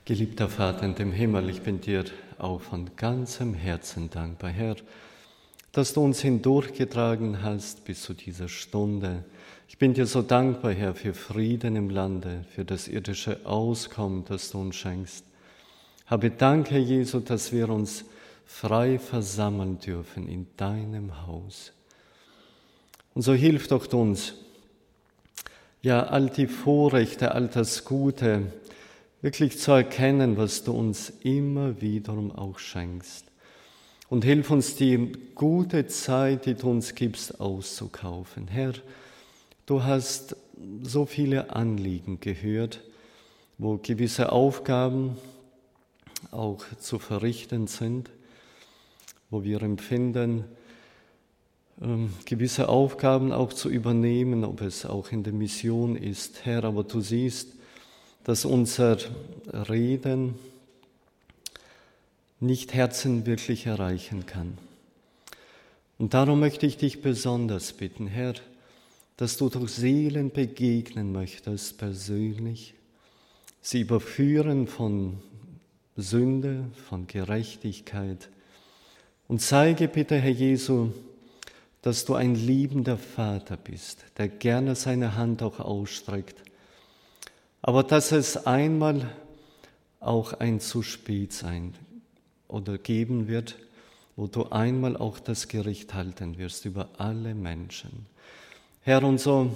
Geliebter Vater in dem Himmel, ich bin dir auch von ganzem Herzen dankbar, Herr, dass du uns hindurchgetragen hast bis zu dieser Stunde. Ich bin dir so dankbar, Herr, für Frieden im Lande, für das irdische Auskommen, das du uns schenkst. Habe Dank, Herr Jesu, dass wir uns frei versammeln dürfen in deinem Haus. Und so hilf doch uns, ja, all die Vorrechte, all das Gute, wirklich zu erkennen, was du uns immer wiederum auch schenkst. Und hilf uns, die gute Zeit, die du uns gibst, auszukaufen. Herr, du hast so viele Anliegen gehört, wo gewisse Aufgaben auch zu verrichten sind, wo wir empfinden, gewisse Aufgaben auch zu übernehmen, ob es auch in der Mission ist. Herr, aber du siehst, dass unser Reden nicht Herzen wirklich erreichen kann. Und darum möchte ich dich besonders bitten, Herr, dass du durch Seelen begegnen möchtest persönlich, sie überführen von Sünde, von Gerechtigkeit. Und zeige bitte, Herr Jesu, dass du ein liebender Vater bist, der gerne seine Hand auch ausstreckt, aber dass es einmal auch ein zu spät sein oder geben wird, wo du einmal auch das Gericht halten wirst über alle Menschen. Herr, und so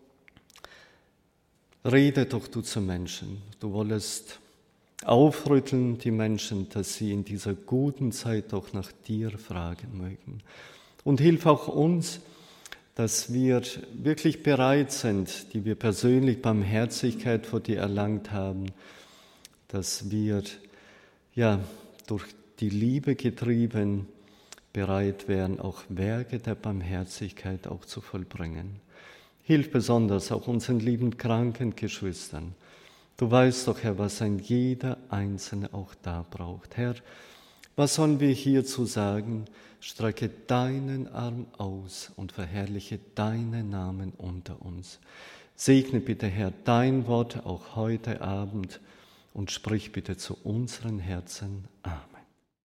rede doch du zu Menschen. Du wolltest aufrütteln die Menschen, dass sie in dieser guten Zeit doch nach dir fragen mögen. Und hilf auch uns, dass wir wirklich bereit sind, die wir persönlich Barmherzigkeit vor dir erlangt haben, dass wir ja durch die Liebe getrieben bereit wären, auch Werke der Barmherzigkeit auch zu vollbringen. Hilf besonders auch unseren lieben kranken Geschwistern. Du weißt doch, Herr, was ein jeder Einzelne auch da braucht. Herr, was sollen wir hierzu sagen? Strecke deinen Arm aus und verherrliche deinen Namen unter uns. Segne bitte, Herr, dein Wort auch heute Abend und sprich bitte zu unseren Herzen. Amen.